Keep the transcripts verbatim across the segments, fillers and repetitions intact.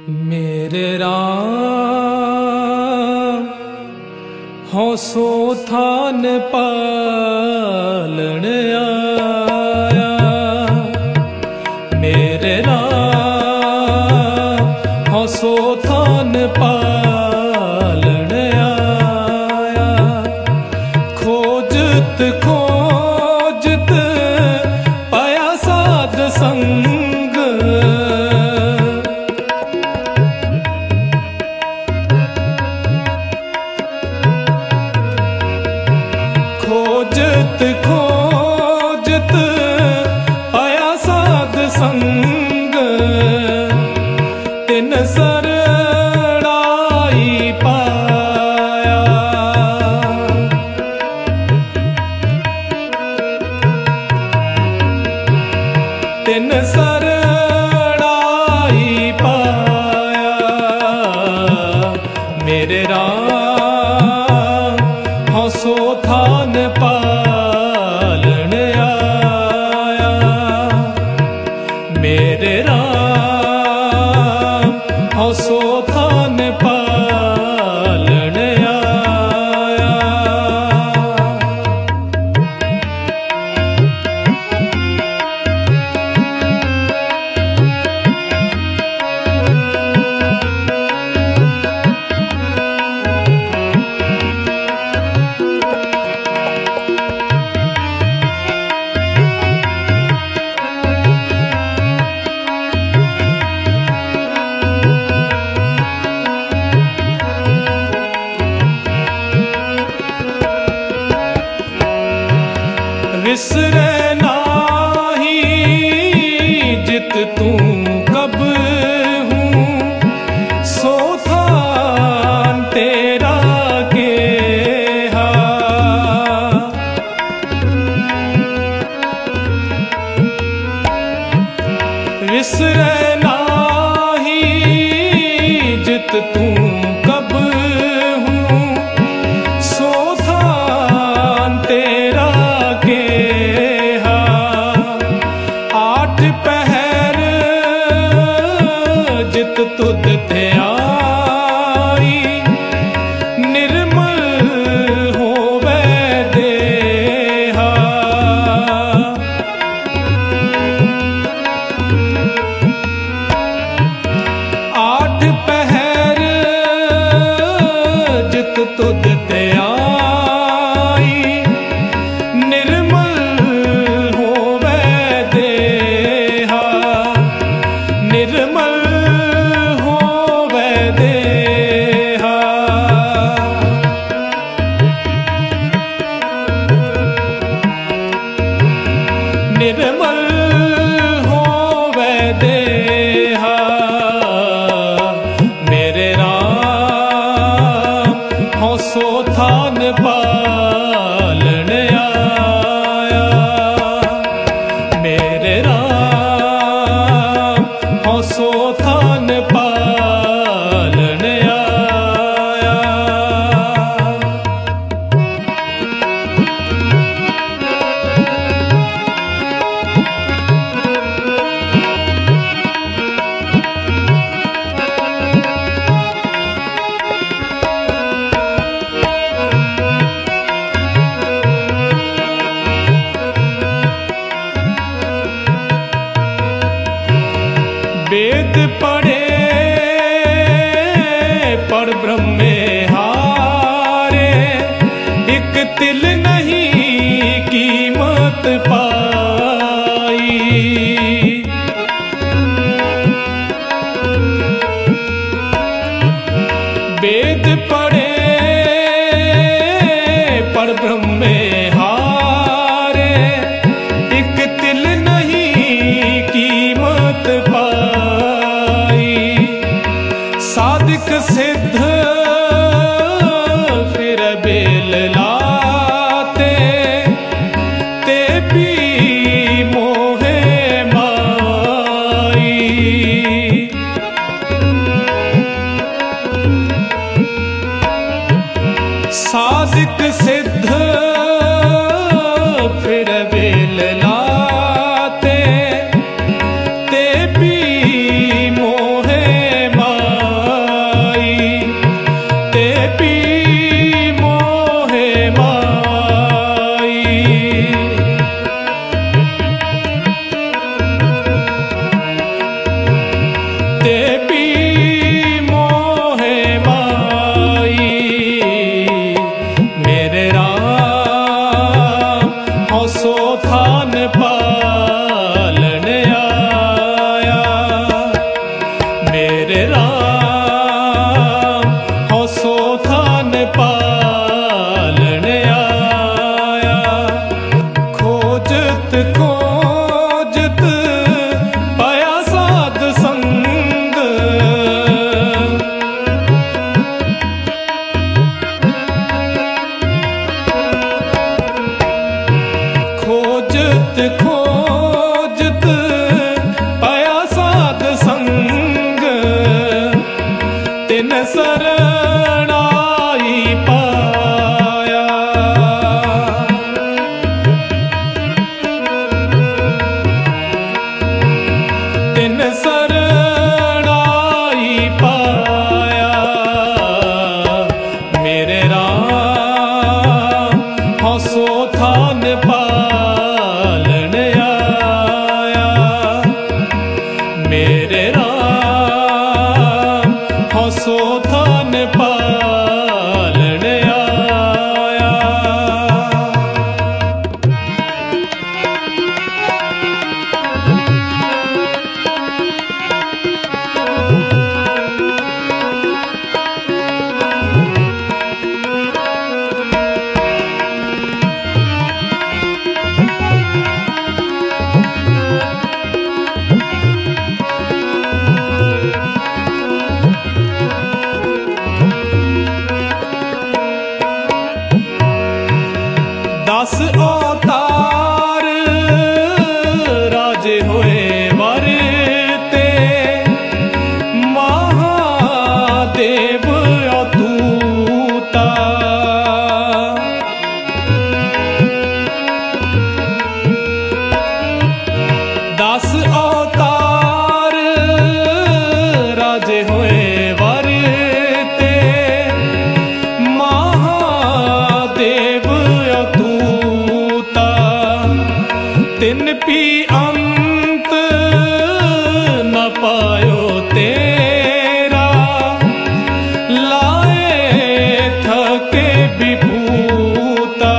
मेरे राम हौसो थान पालन आया। मेरे राम हौसो थान पालन आया। खोजत खोजत पाया साध संग। खोजत खोजत पाया साध संग। तिन सरणाई पाया। तिन सरणाई पाया। मेरे राम हौसो थान पालन आया। मेरे राम हौसो थान पालन आया। विसरे नाही जित तू कब हूँ। सो थान तेरा गेहा। विसरे नाही जित तू कब हूँ। सो थान तेरा गेहा। आठ पहर जित तुद थे आई। निर्मल होवे देहा। आठ पहर जित तुद थे आई। निर्मल होवे देहा। निर्मल होवे देहा। निर्मल होवे देहा। मेरे राम हौसो थान पालन आया। मेरे राम हौसो थान पालन आया। वेद पढ़े पर ब्रह्मे हारे। एक तिल नहीं कीमत पाई। वेद पढ़े पर ब्रह्मे हारे। एक तिल नहीं कीमत पाई। साधिक सिद्ध फिर बेल लाते। ते भी मोहे माई। साधिक सिद्ध फिर बेल लाते। ते भी मोहे माई। मेरे राम हो सो थान पालन आया। खोजत खोजत पाया साध संग, खोजत खोजत पाया साध संग, तिन शरण आई पाया। तिन शरण आई पाया। मेरे राम हो सो थान पालन आया। मेरे राम हो सो थान पालन आया। दस अवतार राजे होए वरते, महादेव अतूता। दस अवतार राजे होए वरते, महादेव अतूता। तिन पी अंत न पायो तेरा, लाए थके विभूता।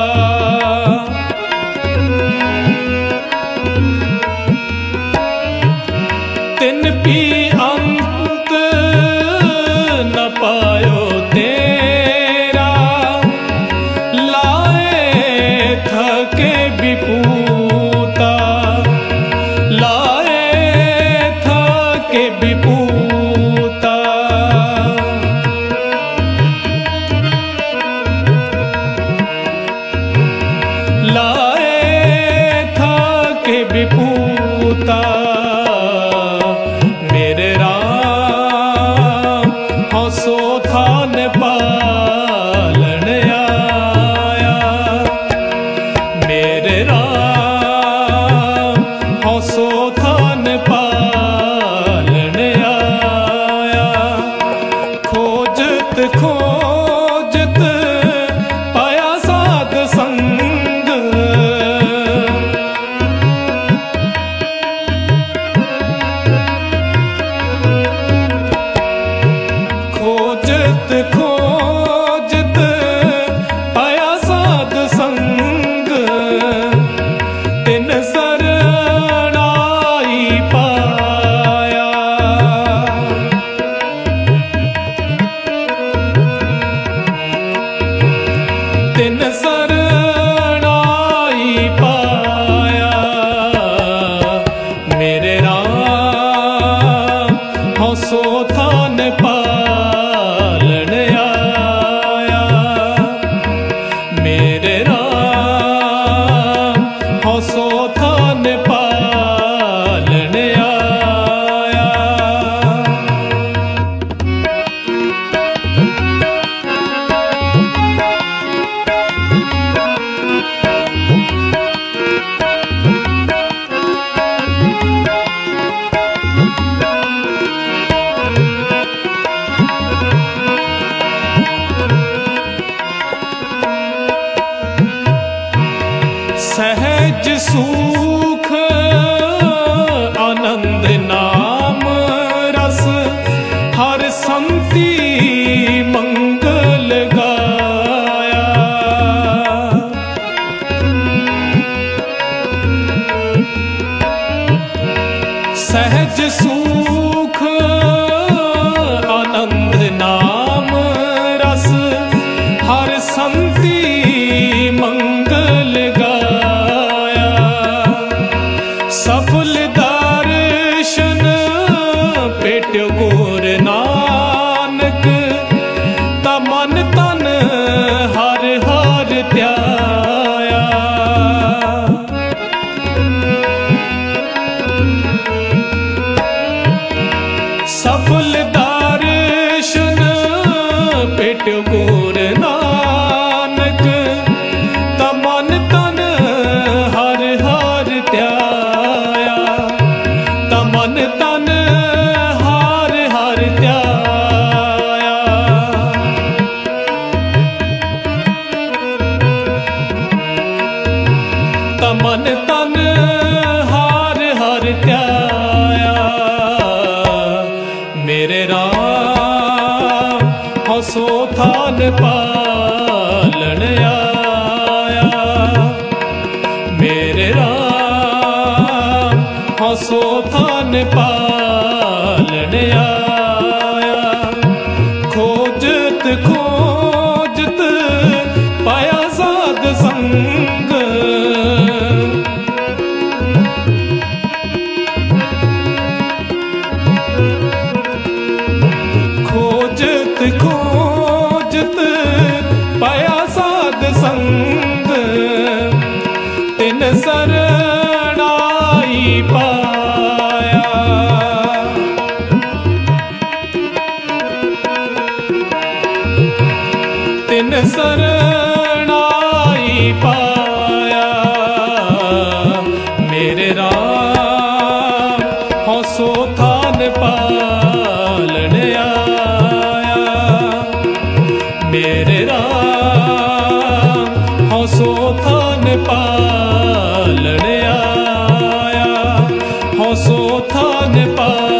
तिन पी अंत न पायो तेरा, लाए थके विभूता। लाए थके विभूता। लाए थके विभूता। मेरे राम हो सो थान पालन आया। मेरे राम हो सो थान पालन आया। खोजत खोजत पाया साध संग, खोजत खोजत पाया साध संग, तिन शरण आई पाया। तिन शरण आई पाया। मेरे राम हो सो थान पालन आया। मेरे राम हो सो थान पालन आया। सहज सुख आनंद नाम रस, हर संति मंगल गाया। सहज सुख गुर नानक तमन तन हर हर त्याया। सफल दर्शन पेट गुर नानक तमन तन हर हर त्याया। तमन तन हर हर त्याया। तमन तन हर हर त्याया। मेरे राम हंसो थान पालन आया। मेरे राम हंसो थान पालन आया। खोजत खोजत पाया साध संग। खोजत खोजत पाया साध संग। तिन सरणाई पाया। तिन सरणाई पाया। मेरे राम हंसो थान पालन आया। मेरे राम हंसो थान पालन आया। हंसो थान पालन